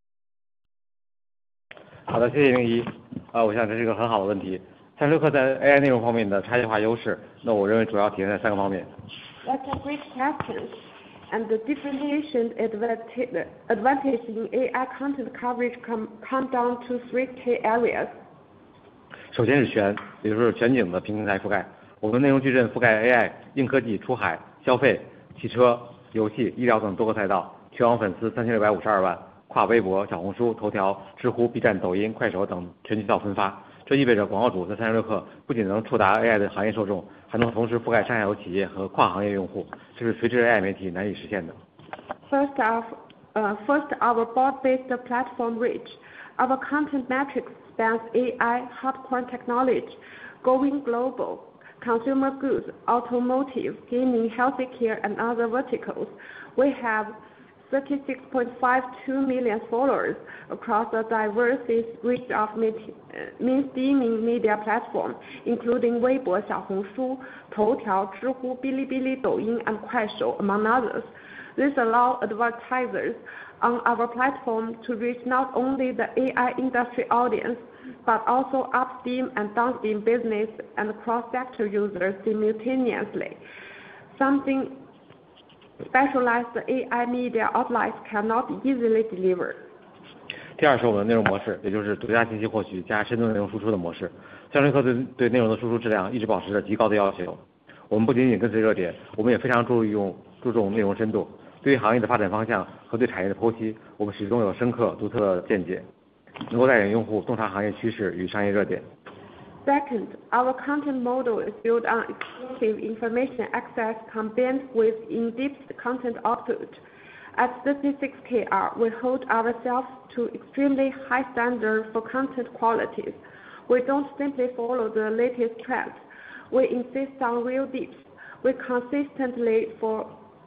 [SPEAKER 3] 好的，谢谢令一。我想这是一个很好的问题。36氪在 AI 内容方面的差异化优势，那我认为主要体现在3个方面。
[SPEAKER 2] That's a great question. And the differentiation advantage in AI content coverage come down to 3 key areas.
[SPEAKER 3] 首先是全，也就是全景的平台覆盖。我们内容矩阵覆盖 AI、硬科技、出海、消费、汽车、游戏、医疗等多个赛道，全网粉丝3652万，跨微博、小红书、头条、知乎、B 站、抖音、快手等全渠道分发。这意味着广告主在36氪不仅能触达 AI 的行业受众，还能同时覆盖上下游企业和跨行业用户，这是垂直 AI 媒体难以实现的。
[SPEAKER 2] First, our broad-based platform reach. Our content metrics spans AI, hardcore technology, going global, consumer goods, automotive, gaming, healthcare, and other verticals. We have 36.52 million followers across a diverse range of mainstream media platforms, including Weibo, Xiaohongshu, Toutiao, Zhihu, Bilibili, Douyin, and Kuaishou, among others. This allows advertisers on our platform to reach not only the AI industry audience, but also upstream and downstream business and cross-sector users simultaneously. Something specialized AI media outlets cannot easily deliver.
[SPEAKER 3] 第二是我们的内容模式，也就是独家信息获取加深度内容输出的模式。36氪对内容的输出质量一直保持着极高的要求。我们不仅仅跟随热点，我们也非常注重内容深度。对于行业的发展方向和对产业的剖析，我们始终有深刻独特的见解，能够带领用户洞察行业趋势与商业热点。
[SPEAKER 2] Second, our content model is built on exclusive information access combined with in-depth content output. At 36Kr, we hold ourselves to extremely high standards for content quality. We don't simply follow the latest trends. We insist on real depth. We consistently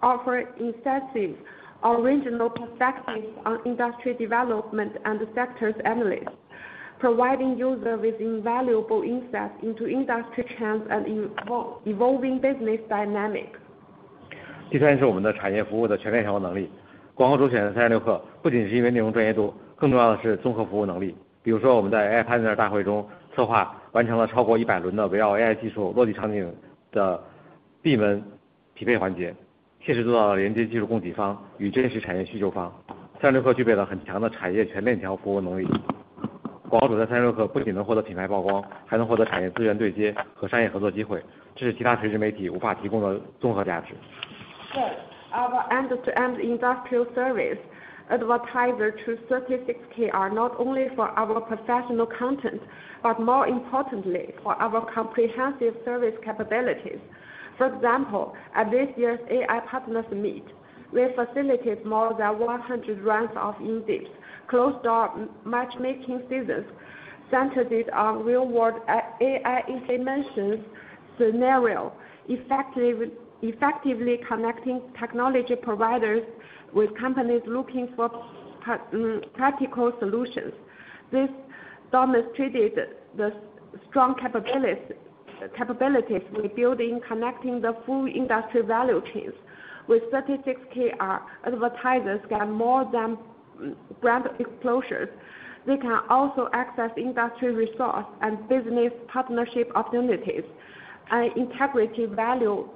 [SPEAKER 2] offer incisive, original perspectives on industry development and sectors analysis, providing users with invaluable insights into industry trends and evolving business dynamics.
[SPEAKER 3] 第三是我们的产业服务的全面调能力。广告主选36氪不仅是因为内容专业度，更重要的是综合服务能力。比如说我们在 AI Partner 大会中策划完成了超过100轮的围绕 AI 技术落地场景的闭门匹配环节，切实做到了连接技术供给方与真实产业需求方。36氪具备了很强的产业全链条服务能力。广告主在36氪不仅能获得品牌曝光，还能获得产业资源对接和商业合作机会，这是其他垂直媒体无法提供的综合价值。
[SPEAKER 2] Third, our end-to-end industrial service advertiser to 36Kr are not only for our professional content, but more importantly for our comprehensive service capabilities. For example, at this year's AI Partners Meet, we facilitated more than 100 rounds of in-depth, closed-door matchmaking seasons centered on real-world AI implementation scenario, effectively connecting technology providers with companies looking for practical solutions. This demonstrated the strong capabilities we build in connecting the full industry value chains. With 36Kr, advertisers get more than brand exposures. They can also access industry resource and business partnership opportunities, an integrity value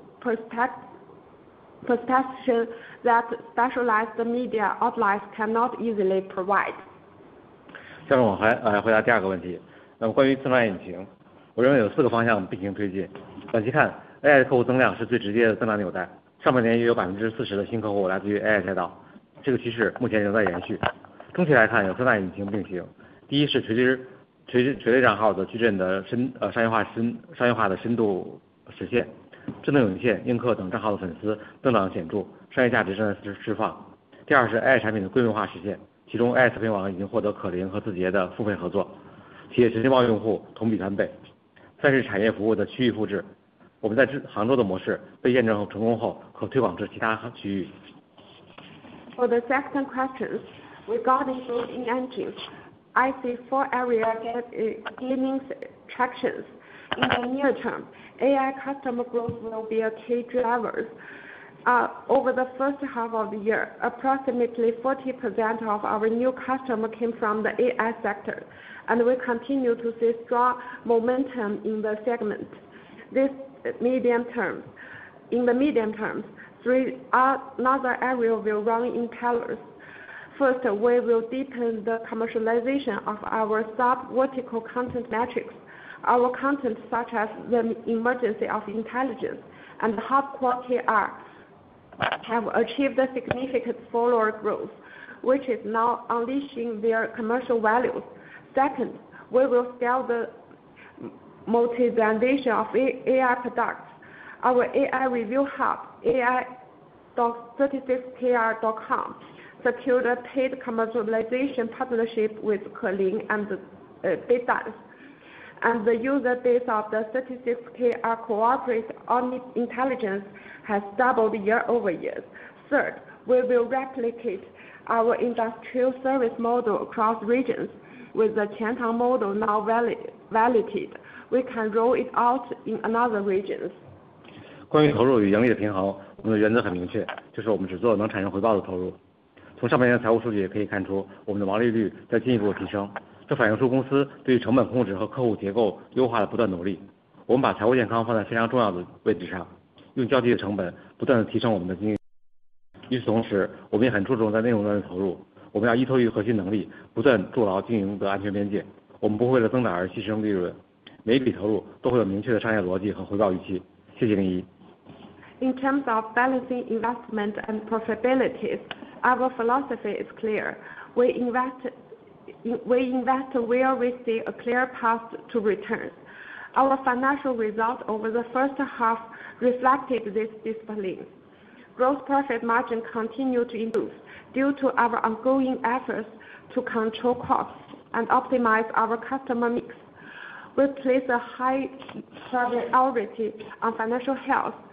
[SPEAKER 2] perception that specialized media outlets cannot easily provide.
[SPEAKER 3] 下面我来回答第二个问题。那么关于自动化引擎，我认为有4个方向并行推进。短期看 ，AI 的客户增量是最直接的增长纽带。上半年约有40%的新客户来自于 AI 赛道，这个趋势目前仍在延续。中期来看，有3大引擎并行。第一是垂类账号的矩阵的商业化的深度实现，智能涌现、映客等账号的粉丝增长显著，商业价值正在释放。第二是 AI 产品的规模化实现，其中 AI 测评网已经获得可伶和字节的付费合作，企业实时报用户同比翻倍。三是产业服务的区域复制，我们在杭州的模式被验证成功后，可推广至其他区域。
[SPEAKER 2] For the second question, regarding growth in engines, I see 4 areas gaining traction. In the near term, AI customer growth will be a key driver. Over the first half of the year, approximately 40% of our new customers came from the AI sector, and we continue to see strong momentum in the segment. In the medium term, 3 another area will run in parallel. First, we will deepen the commercialization of our sub-vertical content metrics. Our content, such as the emergence of intelligence and hardcore KR, have achieved a significant follower growth, which is now unleashing their commercial values. Second, we will scale the monetization of AI products. Our AI review hub, ai.36kr.com, secured a paid commercialization partnership with Keling and Beidans, and the user base of the 36Kr Cooperate Omni Intelligence has doubled year-over-year. Third, we will replicate our industrial service model across regions. With the Qiantang model now validated, we can roll it out in other regions.
[SPEAKER 3] 关于投入与盈利的平衡，我们的原则很明确，就是我们只做能产生回报的投入。从上半年的财务数据也可以看出，我们的毛利率在进一步提升，这反映出公司对于成本控制和客户结构优化的不断努力。我们把财务健康放在非常重要的位置上，用较低的成本不断的提升我们的经营。与此同时，我们也很注重在内容端的投入，我们要依托于核心能力，不断筑牢经营的安全边界。我们不会为了增长而牺牲利润，每一笔投入都会有明确的商业逻辑和回报预期。谢谢林怡。
[SPEAKER 2] In terms of balancing investment and profitability, our philosophy is clear. We invest where we see a clear path to returns. Our financial results over the first half reflected this discipline. Gross profit margin continued to improve due to our ongoing efforts to control costs and optimize our customer mix. We place a high priority on financial health,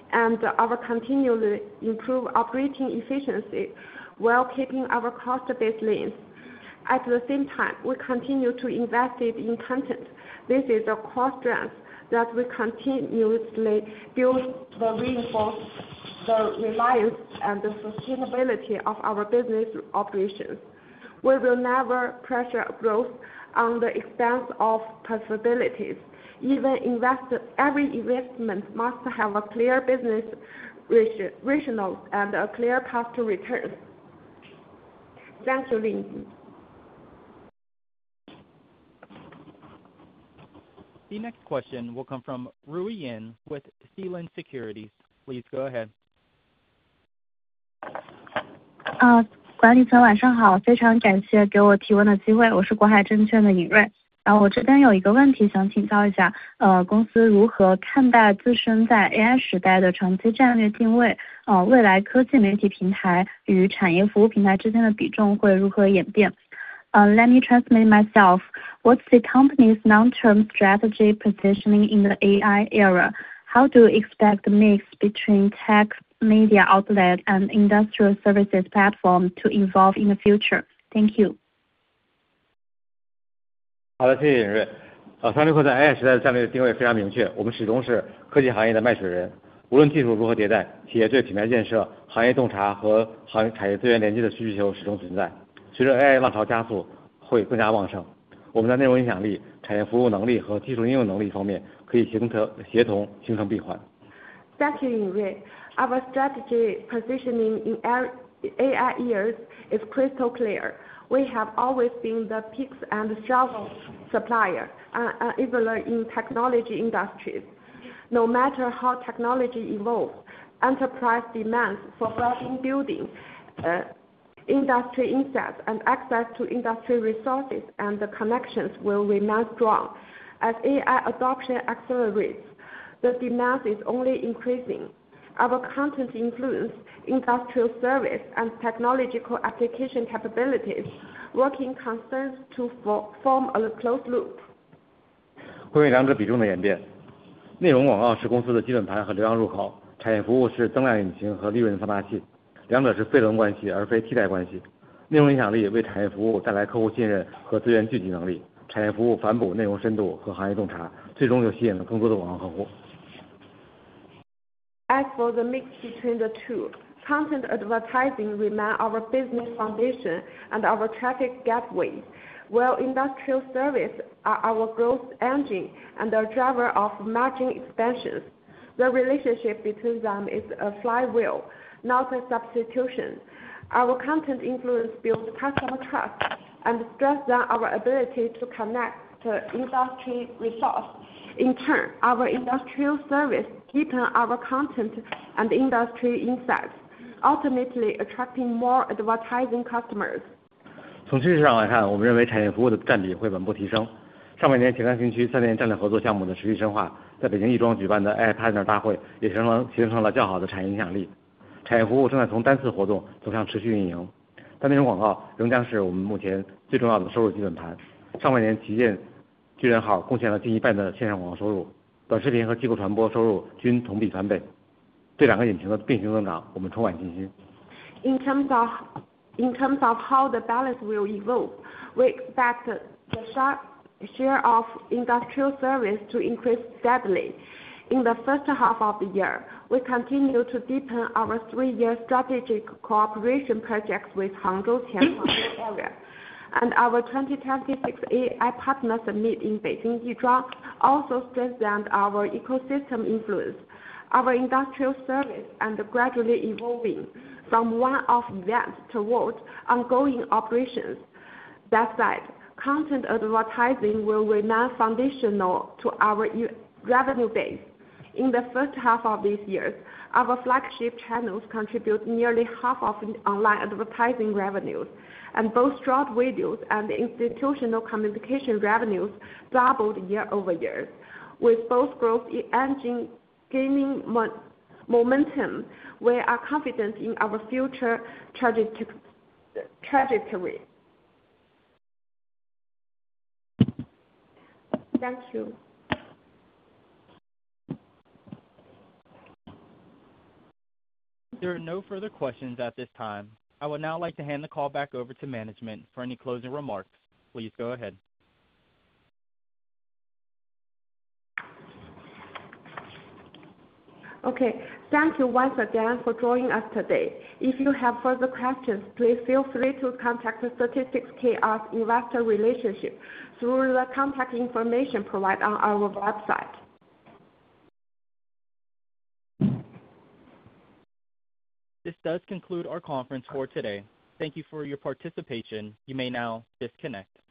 [SPEAKER 2] and our continually improve operating efficiency while keeping our cost base lean. At the same time, we continue to invest in content. This is a core strength that we continuously build to reinforce the reliance and the sustainability of our business operations. We will never pressure growth on the expense of possibilities. Every investment must have a clear business rationale and a clear path to return. Thank you, Lin.
[SPEAKER 1] The next question will come from Rui Yin with Sealand Securities. Please go ahead.
[SPEAKER 5] 管理层晚上好，非常感谢给我提问的机会，我是国海证券的尹瑞。然后我这边有一个问题想请教一下，公司如何看待自身在 AI 时代的长期战略定位？未来科技媒体平台与产业服务平台之间的比重会如何演变？Let me translate myself. What's the company's long-term strategy positioning in the AI era? How do you expect the mix between tech, media outlet, and industrial services platform to evolve in the future? Thank you.
[SPEAKER 3] 好的，谢谢尹瑞。三六氪在 AI 时代的战略定位非常明确，我们始终是科技行业的卖水人。无论技术如何迭代，企业对品牌建设、行业洞察和产业资源连接的需求始终存在。随着 AI 浪潮加速，会更加旺盛。我们的内容影响力、产业服务能力和技术应用能力方面可以协同形成闭环。
[SPEAKER 2] Thank you, Yinrui. Our strategy positioning in AI years is crystal clear. We have always been the picks and shovels supplier and enabler in technology industries. No matter how technology evolves, enterprise demands for brand building, industry insights, and access to industry resources and the connections will remain strong. As AI adoption accelerates, the demand is only increasing. Our content influence, industrial service, and technological application capabilities working concerns to form a closed loop.
[SPEAKER 3] 关于两者比重的演变，内容广告是公司的基本盘和流量入口，产业服务是增量引擎和利润放大器，两者是悖论关系而非替代关系。内容影响力为产业服务带来客户信任和资源聚集能力，产业服务反哺内容深度和行业洞察，最终就吸引了更多的广告客户。
[SPEAKER 2] As for the mix between the two, content advertising remains our business foundation and our traffic gateway, while industrial service are our growth engine and a driver of margin expansions. The relationship between them is a flywheel, not a substitution. Our content influence builds customer trust and strengthens our ability to connect to industry resource. In turn, our industrial service deepen our content and industry insights, ultimately attracting more advertising customers.
[SPEAKER 3] 从趋势上来看，我们认为产业服务的占比会稳步提升。上半年前瞻新区3年战略合作项目的持续深化，在北京亦庄举办的 AI Partner 大会也形成了较好的产业影响力。产业服务正在从单次活动走向持续运营，但内容广告仍将是我们目前最重要的收入基本盘。上半年旗舰巨人号贡献了近一半的线上广告收入，短视频和机构传播收入均同比翻倍。对两个引擎的并行增长，我们充满信心。
[SPEAKER 2] In terms of how the balance will evolve, we expect the share of industrial service to increase steadily. In the first half of the year, we continue to deepen our 3-year strategic cooperation projects with Hangzhou Qianfang area. And our 2026 AI Partner Summit in Beijing Yizhuang also strengthened our ecosystem influence. Our industrial service and gradually evolving from one-off events towards ongoing operations. That said, content advertising will remain foundational to our revenue base. In the first half of this year, our flagship channels contribute nearly half of online advertising revenues, and both short videos and institutional communication revenues doubled year-over-year. With both growth engine gaining momentum, we are confident in our future trajectory. Thank you.
[SPEAKER 1] There are no further questions at this time. I would now like to hand the call back over to management for any closing remarks. Please go ahead.
[SPEAKER 2] Okay. Thank you once again for joining us today. If you have further questions, please feel free to contact 36Kr's Investor Relationship through the contact information provided on our website.
[SPEAKER 1] This does conclude our conference for today. Thank you for your participation. You may now disconnect.